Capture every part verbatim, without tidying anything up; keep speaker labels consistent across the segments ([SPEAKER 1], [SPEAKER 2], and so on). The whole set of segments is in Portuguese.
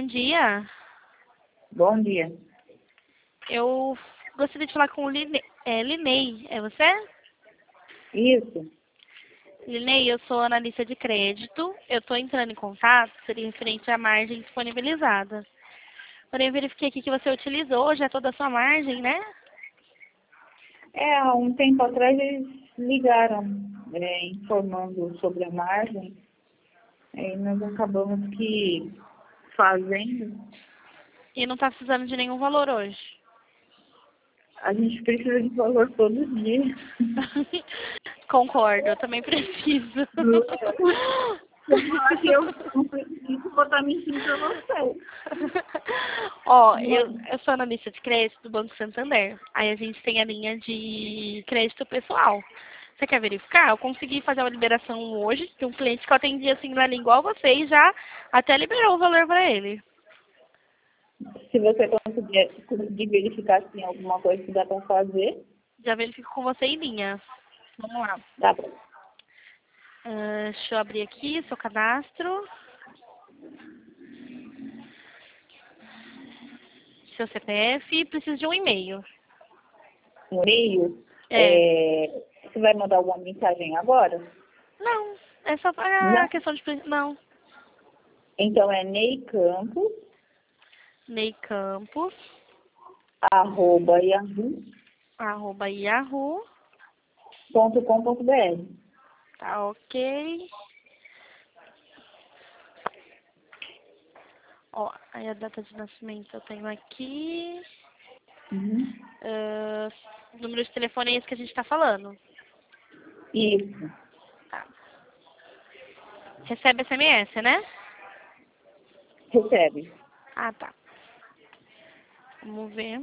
[SPEAKER 1] dia.
[SPEAKER 2] Bom dia.
[SPEAKER 1] Eu gostaria de falar com o Line, é, Linei. É você?
[SPEAKER 2] Isso.
[SPEAKER 1] Linei, eu sou analista de crédito. Eu estou entrando em contato, seria referente à margem disponibilizada. Porém, eu verifiquei aqui que você utilizou já toda a sua margem, né?
[SPEAKER 2] É, há um tempo atrás eles ligaram é, informando sobre a margem. E nós acabamos que fazendo.
[SPEAKER 1] E não está precisando de nenhum valor hoje.
[SPEAKER 2] A gente precisa de valor todo dia.
[SPEAKER 1] Concordo, eu também preciso.
[SPEAKER 2] Eu falar que eu não preciso, vou estar mentindo para você.
[SPEAKER 1] Ó, eu, eu sou analista de crédito do Banco Santander. Aí a gente tem a linha de crédito pessoal. Você quer verificar? Eu consegui fazer uma liberação hoje de um cliente que eu atendi assim na linha igual você e já até liberou o valor para ele.
[SPEAKER 2] Se você conseguir, conseguir verificar se tem alguma coisa que dá para fazer,
[SPEAKER 1] Já verifico com você em linha. Vamos lá.
[SPEAKER 2] dá para.
[SPEAKER 1] Uh, deixa eu abrir aqui seu cadastro. Seu C P F. Preciso de um e-mail.
[SPEAKER 2] Um e-mail.
[SPEAKER 1] É.
[SPEAKER 2] É, você vai mandar alguma mensagem agora?
[SPEAKER 1] Não, é só para
[SPEAKER 2] Não.
[SPEAKER 1] questão de... Não.
[SPEAKER 2] Então é neicampos,
[SPEAKER 1] Ney Campos,
[SPEAKER 2] arroba yahoo
[SPEAKER 1] arroba yahoo.
[SPEAKER 2] ponto com ponto br.
[SPEAKER 1] Tá ok. Ó, aí a data de nascimento eu tenho aqui.
[SPEAKER 2] Uhum.
[SPEAKER 1] Uh, número de telefone é esse que a gente tá falando.
[SPEAKER 2] Isso.
[SPEAKER 1] Tá. Recebe S M S, né?
[SPEAKER 2] Recebe.
[SPEAKER 1] Ah, tá. Vamos ver.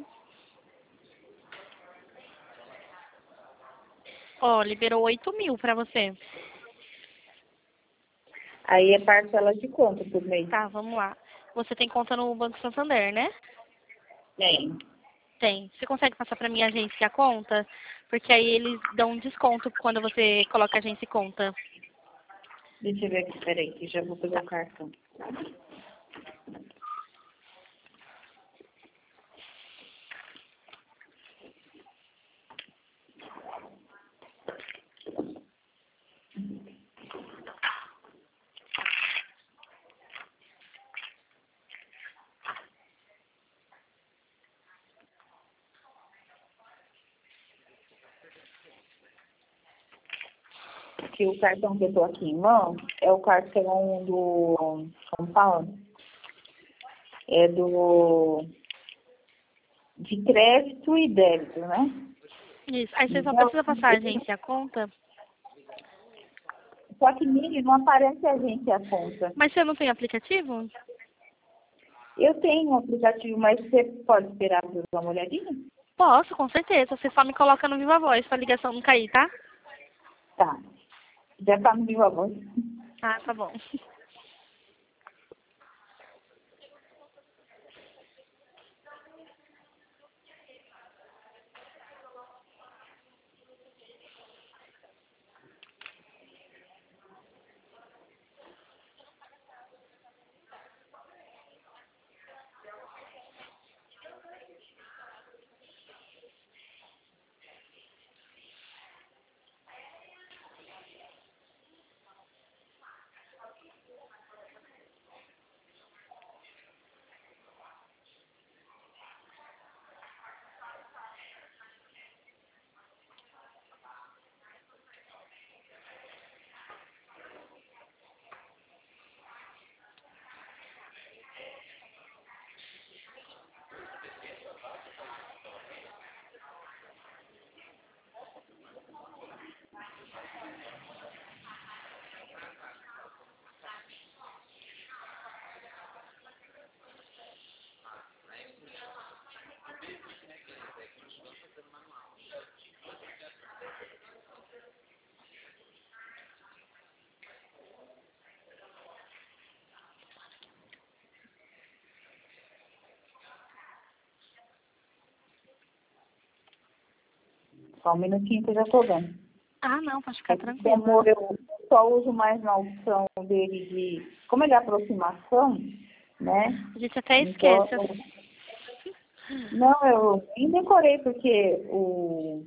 [SPEAKER 1] Ó, liberou oito mil pra você.
[SPEAKER 2] Aí é parcela de conta por mês.
[SPEAKER 1] Tá, vamos lá. Você tem conta no Banco Santander, né?
[SPEAKER 2] Tem.
[SPEAKER 1] Tem. Você consegue passar pra minha agência a conta? Porque aí eles dão um desconto quando você coloca agência e conta.
[SPEAKER 2] Deixa eu ver aqui, peraí, que já vou pegar o cartão. Que o cartão que eu tô aqui em mão é o cartão do... Como fala? É do... De crédito e débito, né?
[SPEAKER 1] Isso. Aí você só
[SPEAKER 2] Então,
[SPEAKER 1] precisa passar a agência e a conta.
[SPEAKER 2] só que nele não aparece a gente a conta.
[SPEAKER 1] Mas você não tem aplicativo?
[SPEAKER 2] Eu tenho um aplicativo, mas você pode esperar para eu dar uma olhadinha?
[SPEAKER 1] Posso, com certeza. Você só me coloca no Viva Voz pra ligação não cair, tá?
[SPEAKER 2] Tá. Já tá no Viva Voz.
[SPEAKER 1] Ah, tá bom.
[SPEAKER 2] Só um minutinho que eu já tô dando.
[SPEAKER 1] Ah, não, pode
[SPEAKER 2] É
[SPEAKER 1] ficar
[SPEAKER 2] que
[SPEAKER 1] tranquila.
[SPEAKER 2] demora, eu só uso mais na opção dele de... Como ele é aproximação, né?
[SPEAKER 1] A gente até
[SPEAKER 2] Então,
[SPEAKER 1] esquece.
[SPEAKER 2] não, eu nem decorei, porque o,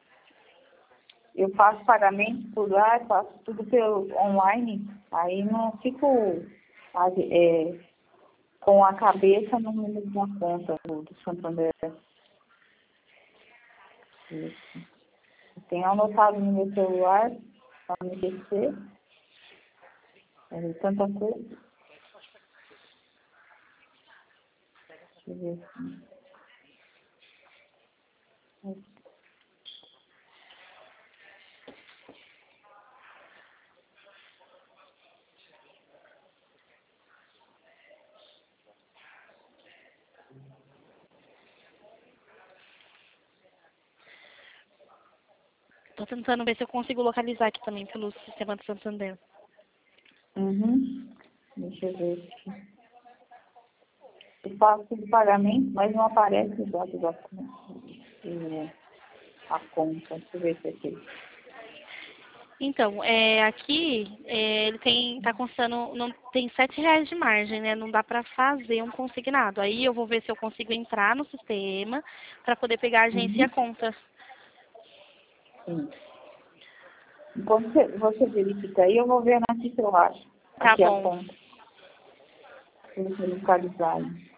[SPEAKER 2] eu faço pagamento por lá, faço tudo pelo online, aí não fico é, com a cabeça no número da conta do, do Santander. Isso. Eu tenho anotado no meu celular, para não esquecer. É tanta coisa. Deixa eu ver aqui.
[SPEAKER 1] Tô tentando ver se eu consigo localizar aqui também pelo sistema do Santander.
[SPEAKER 2] Uhum. Deixa eu ver aqui. Eu faço de pagamento, mas não aparece os dados da conta. A conta. Deixa eu ver se aqui.
[SPEAKER 1] Então, é, aqui é, ele tem, tá constando, não, tem sete reais de margem, né? Não dá pra fazer um consignado. Aí eu vou ver se eu consigo entrar no sistema pra poder pegar a agência e a
[SPEAKER 2] Uhum.
[SPEAKER 1] conta.
[SPEAKER 2] Sim. Enquanto você, você verifica aí, eu vou ver aqui se eu acho.
[SPEAKER 1] Tá
[SPEAKER 2] Aqui a
[SPEAKER 1] bom.
[SPEAKER 2] conta. Para você localizar aí.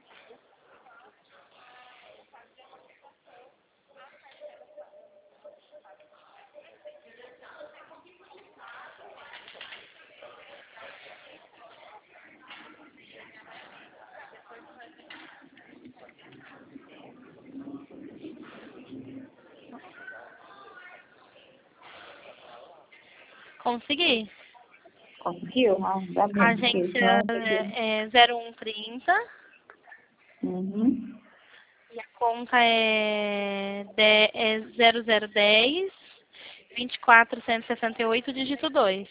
[SPEAKER 1] Consegui.
[SPEAKER 2] Conseguiu? Ah, ainda
[SPEAKER 1] A
[SPEAKER 2] bem, porque
[SPEAKER 1] agência
[SPEAKER 2] senão vai ter.
[SPEAKER 1] é zero um trinta
[SPEAKER 2] Uhum.
[SPEAKER 1] e a conta é, de, é zero zero dez, vinte e quatro, cento e sessenta e oito, dígito dois.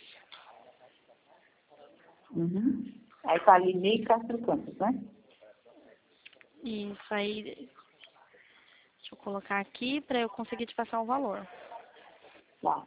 [SPEAKER 2] Uhum. Aí tá ali meio Castro Campos, né?
[SPEAKER 1] Isso aí. Deixa eu colocar aqui para eu conseguir te passar o valor.
[SPEAKER 2] Lá.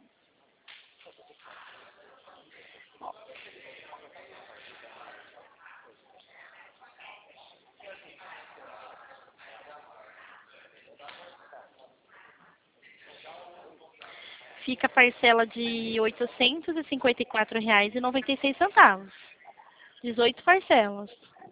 [SPEAKER 1] Fica a parcela de oitocentos e cinquenta e quatro reais e noventa e seis centavos. dezoito parcelas.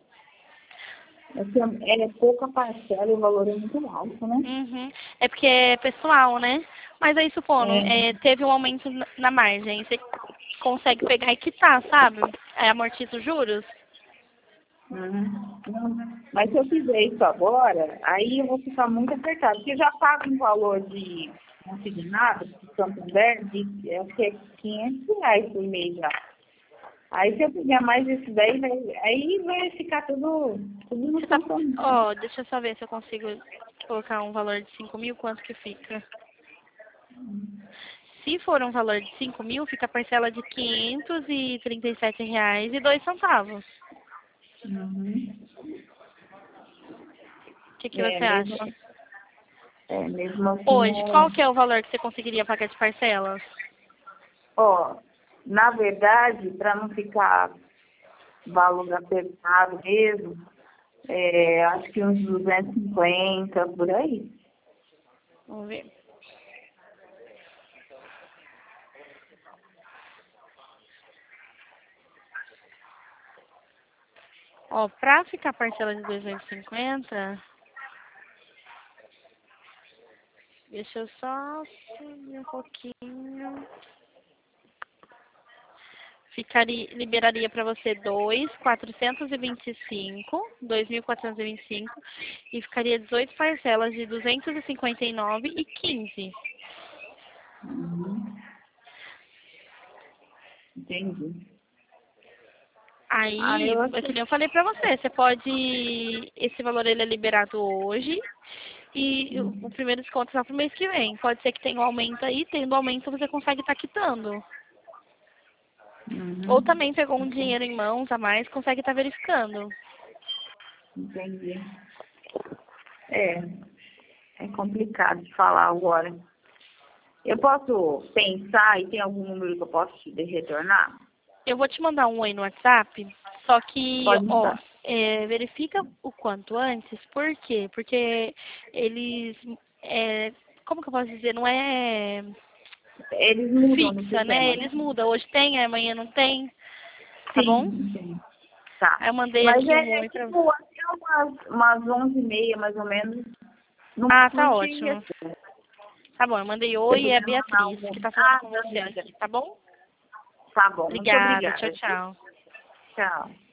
[SPEAKER 2] É que é pouca parcela e o valor é muito alto, né?
[SPEAKER 1] Uhum. É porque é pessoal, né? Mas aí, supondo,
[SPEAKER 2] É.
[SPEAKER 1] é, teve um aumento na na margem, você consegue pegar e quitar, sabe? É, amortiza os juros.
[SPEAKER 2] Uhum. Não, mas se eu fizer isso agora, aí eu vou ficar muito apertado, porque eu já pago um valor de consignado, de Santander, de é, que é quinhentos reais por mês já. Aí se eu fizer mais isso daí, vai, aí vai ficar tudo, tudo no
[SPEAKER 1] Você tá.
[SPEAKER 2] Santander.
[SPEAKER 1] Ó, deixa eu só ver se eu consigo colocar um valor de cinco mil, quanto que fica. Se for um valor de cinco mil, fica a parcela de quinhentos e trinta e sete reais e dois centavos.
[SPEAKER 2] Uhum.
[SPEAKER 1] O que, que
[SPEAKER 2] É,
[SPEAKER 1] você
[SPEAKER 2] mesmo,
[SPEAKER 1] acha?
[SPEAKER 2] é, mesmo assim,
[SPEAKER 1] Hoje, qual
[SPEAKER 2] não...
[SPEAKER 1] que é o valor que você conseguiria pagar de parcelas?
[SPEAKER 2] Ó, na verdade, para não ficar valor apertado mesmo, é, acho que uns duzentos e cinquenta por aí.
[SPEAKER 1] Vamos ver. Ó, pra ficar a parcela de duzentos e cinquenta, deixa eu só subir um pouquinho. Ficaria, liberaria para você dois mil quatrocentos e vinte e cinco, dois mil quatrocentos e vinte e cinco, e ficaria dezoito parcelas de duzentos e cinquenta e nove e quinze.
[SPEAKER 2] Uhum. Entendi. Ah,
[SPEAKER 1] Aí,
[SPEAKER 2] eu
[SPEAKER 1] é
[SPEAKER 2] acho
[SPEAKER 1] que nem
[SPEAKER 2] que...
[SPEAKER 1] eu falei pra você, você pode, esse valor ele é liberado hoje e o o primeiro desconto é só pro mês que vem. Pode ser que tenha um aumento aí, tendo aumento você consegue estar quitando. Ou
[SPEAKER 2] Uhum.
[SPEAKER 1] também pegou um dinheiro em mãos a mais, consegue estar verificando.
[SPEAKER 2] Entendi. É, é complicado de falar agora. Eu posso pensar e tem algum número que eu posso te retornar?
[SPEAKER 1] Eu vou te mandar um oi no WhatsApp, só que,
[SPEAKER 2] Pode
[SPEAKER 1] ó,
[SPEAKER 2] mandar.
[SPEAKER 1] É, verifica o quanto antes, por quê? Porque eles, é, como que eu posso dizer, não é
[SPEAKER 2] Eles mudam no
[SPEAKER 1] fixa, né?
[SPEAKER 2] sistema,
[SPEAKER 1] Eles
[SPEAKER 2] né?
[SPEAKER 1] mudam, hoje tem, amanhã não tem, tá bom?
[SPEAKER 2] Sim, sim. Tá.
[SPEAKER 1] Aí eu mandei
[SPEAKER 2] Mas
[SPEAKER 1] aqui um
[SPEAKER 2] é, é
[SPEAKER 1] oi pra você.
[SPEAKER 2] tipo até umas, umas onze e meia, mais ou menos. Não,
[SPEAKER 1] Ah, tá
[SPEAKER 2] não tinha.
[SPEAKER 1] ótimo. Tá bom, eu mandei
[SPEAKER 2] Se
[SPEAKER 1] oi, é a
[SPEAKER 2] puder mandar
[SPEAKER 1] Beatriz,
[SPEAKER 2] algum.
[SPEAKER 1] que tá falando
[SPEAKER 2] Ah,
[SPEAKER 1] com você
[SPEAKER 2] beleza.
[SPEAKER 1] aqui, tá bom?
[SPEAKER 2] Tá bom, muito
[SPEAKER 1] Obrigada, tchau,
[SPEAKER 2] obrigada.
[SPEAKER 1] tchau.
[SPEAKER 2] Tchau.